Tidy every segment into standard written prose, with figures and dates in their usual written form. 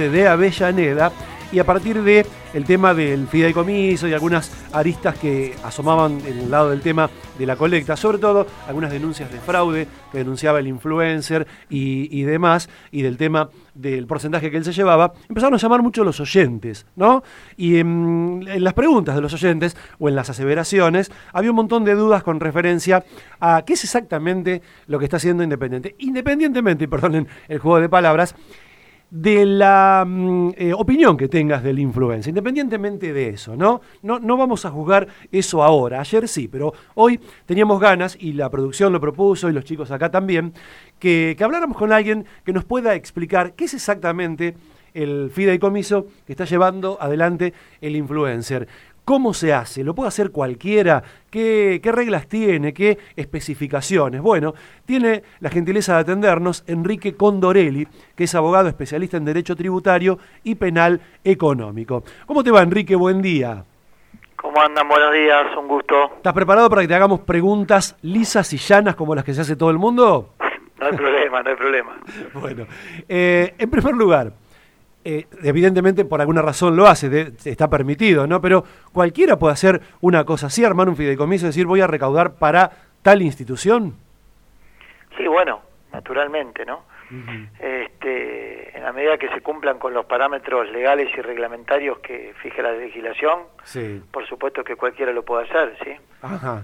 Independiente de Avellaneda, y a partir de el tema del fideicomiso y algunas aristas que asomaban en el lado del tema de la colecta, sobre todo algunas denuncias de fraude que denunciaba el influencer y demás, y del tema del porcentaje que él se llevaba, empezaron a llamar mucho los oyentes, ¿no? Y en las preguntas de los oyentes o en las aseveraciones había un montón de dudas con referencia a qué es exactamente lo que está haciendo Independiente. Independientemente, y perdonen el juego de palabras, de la opinión que tengas del influencer, independientemente de eso, ¿no? No vamos a juzgar eso ahora, ayer sí, pero hoy teníamos ganas, y la producción lo propuso, y los chicos acá también, que habláramos con alguien que nos pueda explicar qué es exactamente el fideicomiso que está llevando adelante el influencer. ¿Cómo se hace? ¿Lo puede hacer cualquiera? ¿Qué reglas tiene? ¿Qué especificaciones? Bueno, tiene la gentileza de atendernos Enrique Condorelli, que es abogado especialista en Derecho Tributario y Penal Económico. ¿Cómo te va, Enrique? Buen día. ¿Cómo andan? Buenos días, un gusto. ¿Estás preparado para que te hagamos preguntas lisas y llanas como las que se hace todo el mundo? No hay problema, no hay problema. Bueno, en primer lugar, evidentemente por alguna razón lo hace, está permitido, ¿no? Pero cualquiera puede hacer una cosa así, armar un fideicomiso y decir voy a recaudar para tal institución. Sí, bueno, naturalmente, ¿no? Uh-huh. En la medida que se cumplan con los parámetros legales y reglamentarios que fije la legislación, sí, por supuesto que cualquiera lo puede hacer, ¿sí? Ajá.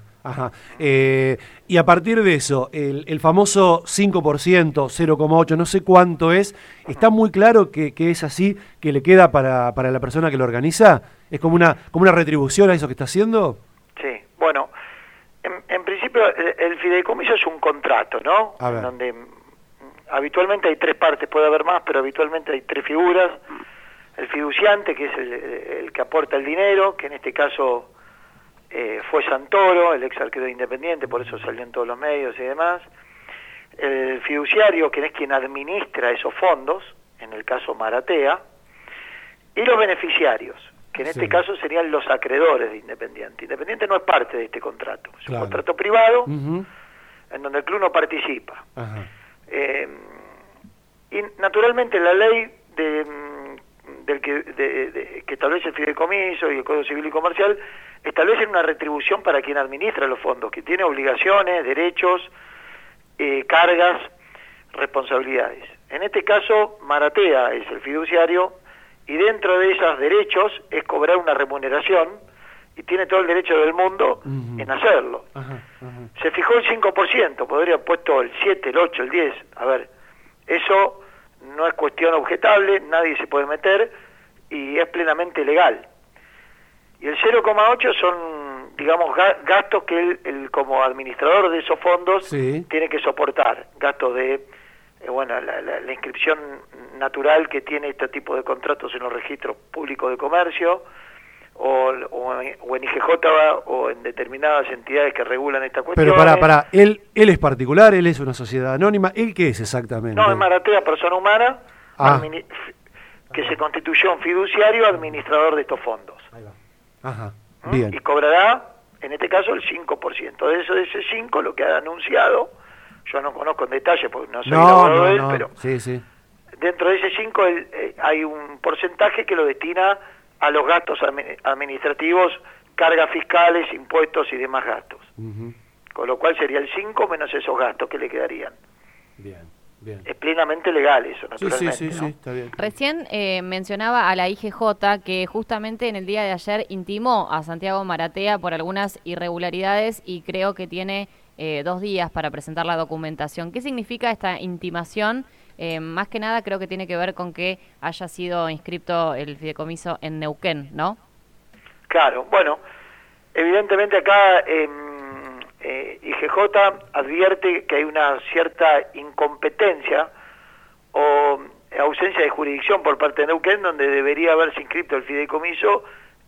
Y a partir de eso, el famoso 5%, 0,8%, no sé cuánto es, ¿está muy claro que es así, que le queda para la persona que lo organiza? ¿Es como una retribución a eso que está haciendo? Sí, bueno, en principio el fideicomiso es un contrato, ¿no? En donde habitualmente hay tres partes, puede haber más, pero habitualmente hay tres figuras. El fiduciante, que es el que aporta el dinero, que en este caso fue Santoro, el ex arquero de Independiente, por eso salió en todos los medios y demás. El fiduciario, que es quien administra esos fondos, en el caso Maratea, y los beneficiarios, que en este caso serían los acreedores de Independiente. Independiente no es parte de este contrato, es un contrato privado, en donde el club no participa. Y naturalmente la ley que establece el fideicomiso y el Código Civil y Comercial establecen una retribución para quien administra los fondos, que tiene obligaciones, derechos, cargas, responsabilidades. En este caso, Maratea es el fiduciario y dentro de esos derechos es cobrar una remuneración y tiene todo el derecho del mundo en hacerlo. Se fijó el 5%, podría haber puesto el 7, el 8, el 10. A ver, eso no es cuestión objetable, nadie se puede meter y es plenamente legal. Y el 0,8 son, digamos, gastos que él como administrador de esos fondos tiene que soportar. Gastos de, la inscripción natural que tiene este tipo de contratos en los registros públicos de comercio, o en IGJ o en determinadas entidades que regulan esta cuestión. Pero para él es particular, él es una sociedad anónima, ¿él qué es exactamente? No, es Maratea, persona humana, que se constituyó un fiduciario administrador de estos fondos. Ahí va. Ajá, bien. Y cobrará, en este caso, el 5%. De ese 5%, lo que ha anunciado, yo no conozco en detalle porque no soy abogado de él, pero dentro de ese 5% hay un porcentaje que lo destina a los gastos administrativos, cargas fiscales, impuestos y demás gastos. Con lo cual sería el 5 menos esos gastos que le quedarían. Bien. Es plenamente legal eso, naturalmente. Sí, está bien. Recién mencionaba a la IGJ que justamente en el día de ayer intimó a Santiago Maratea por algunas irregularidades y creo que tiene 2 días para presentar la documentación. ¿Qué significa esta intimación? Más que nada creo que tiene que ver con que haya sido inscripto el fideicomiso en Neuquén, ¿no? Claro, bueno, evidentemente acá IGJ advierte que hay una cierta incompetencia o ausencia de jurisdicción por parte de Neuquén, donde debería haberse inscrito el fideicomiso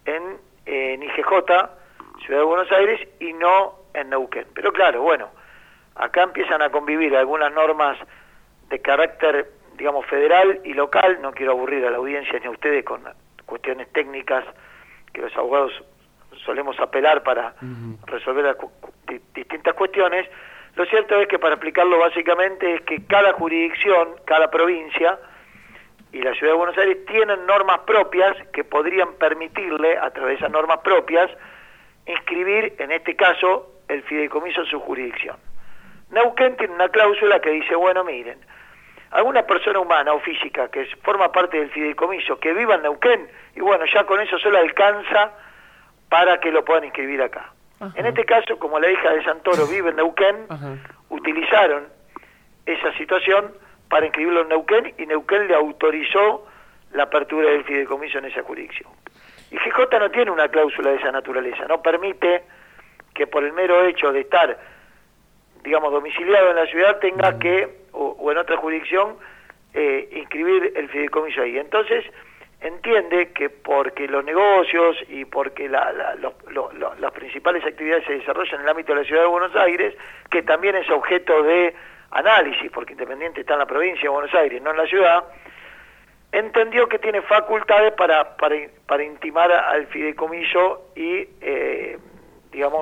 en IGJ, Ciudad de Buenos Aires, y no en Neuquén. Pero claro, bueno, acá empiezan a convivir algunas normas de carácter, digamos, federal y local. No quiero aburrir a la audiencia ni a ustedes con cuestiones técnicas que los abogados solemos apelar para resolver distintas cuestiones. Lo cierto es que, para explicarlo básicamente, es que cada jurisdicción, cada provincia, y la Ciudad de Buenos Aires tienen normas propias que podrían permitirle, a través de esas normas propias, inscribir, en este caso, el fideicomiso en su jurisdicción. Neuquén tiene una cláusula que dice, bueno, miren, alguna persona humana o física que forma parte del fideicomiso, que viva en Neuquén, y bueno, ya con eso solo alcanza para que lo puedan inscribir acá. Ajá. En este caso, como la hija de Santoro vive en Neuquén, ajá, utilizaron esa situación para inscribirlo en Neuquén, y Neuquén le autorizó la apertura del fideicomiso en esa jurisdicción. Y GJ no tiene una cláusula de esa naturaleza, no permite que por el mero hecho de estar, digamos, domiciliado en la ciudad, tenga que, o en otra jurisdicción, inscribir el fideicomiso ahí. Entonces, entiende que porque los negocios y porque las principales actividades se desarrollan en el ámbito de la Ciudad de Buenos Aires, que también es objeto de análisis, porque Independiente está en la provincia de Buenos Aires, no en la ciudad, entendió que tiene facultades para intimar al fideicomiso y, digamos,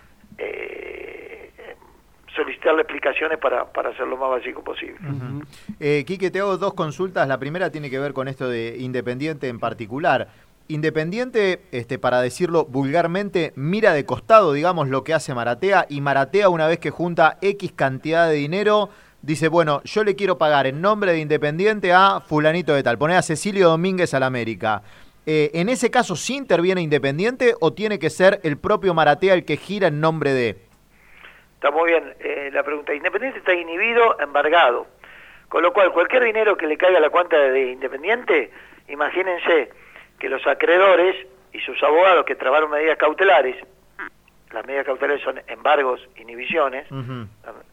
solicitarle explicaciones para hacerlo lo más básico posible. Uh-huh. Quique, te hago dos consultas. La primera tiene que ver con esto de Independiente en particular. Independiente, para decirlo vulgarmente, mira de costado, digamos, lo que hace Maratea, y Maratea, una vez que junta X cantidad de dinero, dice, bueno, yo le quiero pagar en nombre de Independiente a fulanito de tal, poner a Cecilio Domínguez al América. ¿En ese caso sí interviene Independiente o tiene que ser el propio Maratea el que gira en nombre de...? Está muy bien la pregunta. Independiente está inhibido, embargado, con lo cual cualquier dinero que le caiga a la cuenta de Independiente, imagínense que los acreedores y sus abogados que trabaron medidas cautelares, las medidas cautelares son embargos, inhibiciones, uh-huh,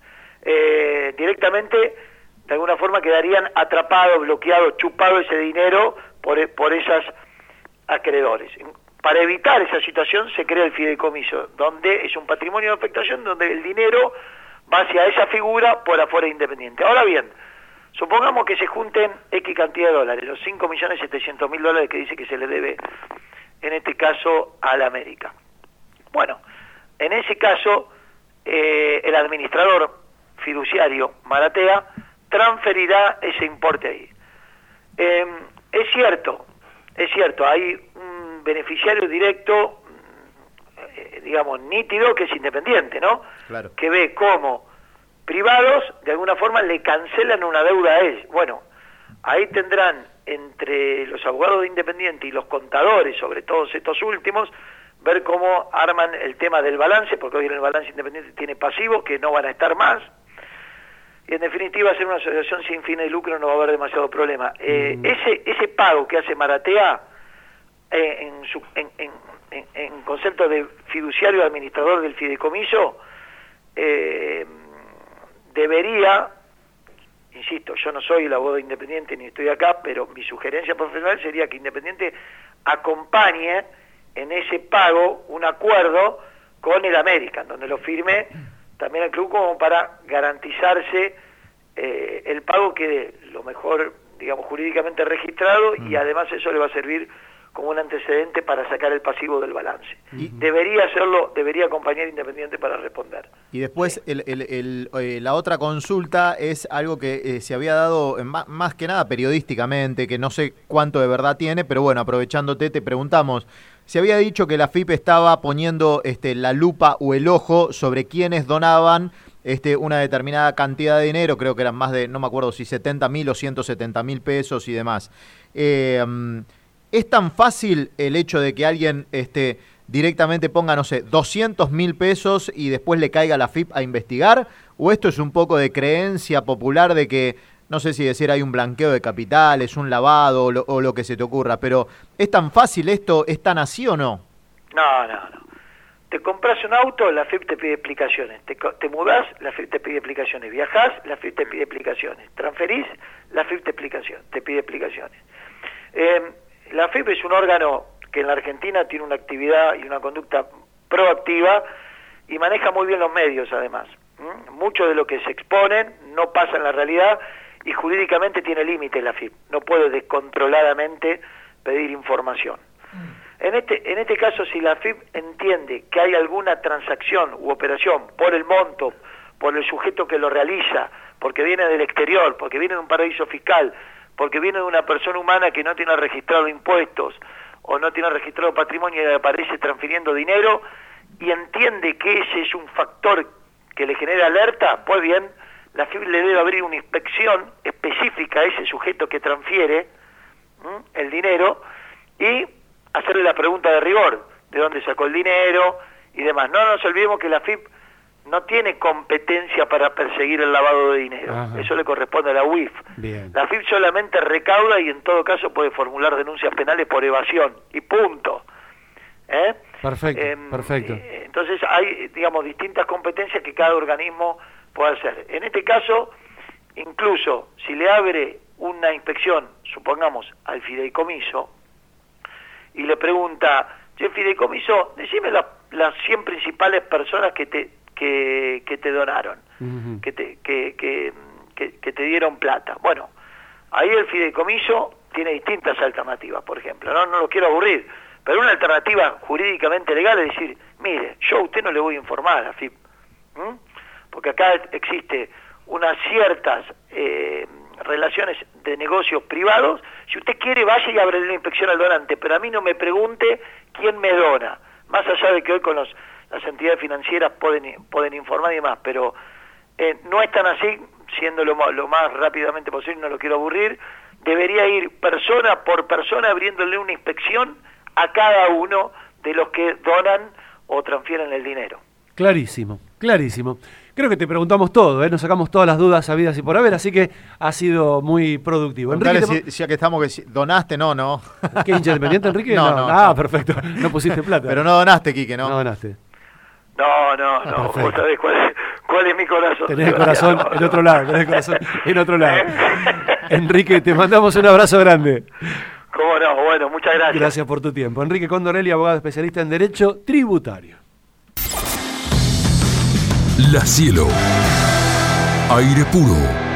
directamente de alguna forma quedarían atrapados, bloqueados, chupados ese dinero por esas acreedores. Para evitar esa situación se crea el fideicomiso, donde es un patrimonio de afectación, donde el dinero va hacia esa figura por afuera de Independiente. Ahora bien, supongamos que se junten X cantidad de dólares, los 5.700.000 dólares que dice que se le debe, en este caso, a la América. Bueno, en ese caso, el administrador fiduciario Maratea transferirá ese importe ahí. Es cierto, hay un beneficiario directo, digamos, nítido, que es Independiente, ¿no? Claro. Que ve cómo privados, de alguna forma, le cancelan una deuda a él. Bueno, ahí tendrán, entre los abogados de Independiente y los contadores, sobre todos estos últimos, ver cómo arman el tema del balance, porque hoy en el balance Independiente tiene pasivos que no van a estar más, y en definitiva hacer una asociación sin fines de lucro no va a haber demasiado problema. Ese pago que hace Maratea, en concepto de fiduciario administrador del fideicomiso, debería, insisto, yo no soy el abogado de Independiente ni estoy acá, pero mi sugerencia profesional sería que Independiente acompañe en ese pago un acuerdo con el América, donde lo firme también el club, como para garantizarse el pago quede lo mejor, digamos, jurídicamente registrado, y además eso le va a servir como un antecedente para sacar el pasivo del balance. Debería hacerlo, debería acompañar Independiente para responder. Y después la otra consulta es algo que se había dado más que nada periodísticamente, que no sé cuánto de verdad tiene, pero bueno, aprovechándote te preguntamos. Se había dicho que la AFIP estaba poniendo la lupa o el ojo sobre quienes donaban una determinada cantidad de dinero, creo que eran más de, no me acuerdo si 70.000 o 170.000 pesos y demás. ¿Es tan fácil el hecho de que alguien directamente ponga, no sé, 200.000 pesos y después le caiga a la AFIP a investigar? ¿O esto es un poco de creencia popular de que, no sé si decir hay un blanqueo de capitales, un lavado o lo que se te ocurra, pero ¿es tan fácil esto? ¿Es tan así o no? No. Te compras un auto, la AFIP te pide explicaciones. Te mudás, la AFIP te pide explicaciones. Viajás, la AFIP te pide explicaciones. Transferís, la AFIP te pide explicaciones. La AFIP es un órgano que en la Argentina tiene una actividad y una conducta proactiva y maneja muy bien los medios, además. Mucho de lo que se exponen no pasa en la realidad y jurídicamente tiene límites la AFIP. No puede descontroladamente pedir información. En este caso, si la AFIP entiende que hay alguna transacción u operación por el monto, por el sujeto que lo realiza, porque viene del exterior, porque viene de un paraíso fiscal, porque viene de una persona humana que no tiene registrado impuestos o no tiene registrado patrimonio y aparece transfiriendo dinero y entiende que ese es un factor que le genera alerta, pues bien, la FIP le debe abrir una inspección específica a ese sujeto que transfiere el dinero y hacerle la pregunta de rigor, de dónde sacó el dinero y demás. No nos olvidemos que la FIP no tiene competencia para perseguir el lavado de dinero. Ajá. Eso le corresponde a la UIF. Bien. La FIP solamente recauda y en todo caso puede formular denuncias penales por evasión y punto. Perfecto, perfecto. Entonces hay, digamos, distintas competencias que cada organismo puede hacer. En este caso, incluso si le abre una inspección, supongamos, al fideicomiso, y le pregunta, che, fideicomiso, decime las 100 principales personas que te donaron, uh-huh, que te dieron plata. Bueno, ahí el fideicomiso tiene distintas alternativas, por ejemplo, no lo quiero aburrir, pero una alternativa jurídicamente legal es decir, mire, yo a usted no le voy a informar a FIP, porque acá existe unas ciertas relaciones de negocios privados, si usted quiere vaya y abre la inspección al donante, pero a mí no me pregunte quién me dona, más allá de que hoy con las entidades financieras pueden informar y demás, pero no es tan así, siendo lo más rápidamente posible, no lo quiero aburrir, debería ir persona por persona abriéndole una inspección a cada uno de los que donan o transfieren el dinero. Clarísimo, clarísimo. Creo que te preguntamos todo, nos sacamos todas las dudas habidas y por haber, así que ha sido muy productivo. Enrique, si ya que estamos, que donaste, no. ¿Qué, hincha independiente, Enrique? No. Ah, perfecto, no pusiste plata. Pero no donaste, Quique, ¿no? No donaste. No, vos sabés cuál es mi corazón. Tenés el corazón en otro lado, Enrique, te mandamos un abrazo grande. Cómo no, bueno, muchas gracias. Gracias por tu tiempo. Enrique Condorelli, abogado especialista en Derecho Tributario. La Cielo. Aire puro.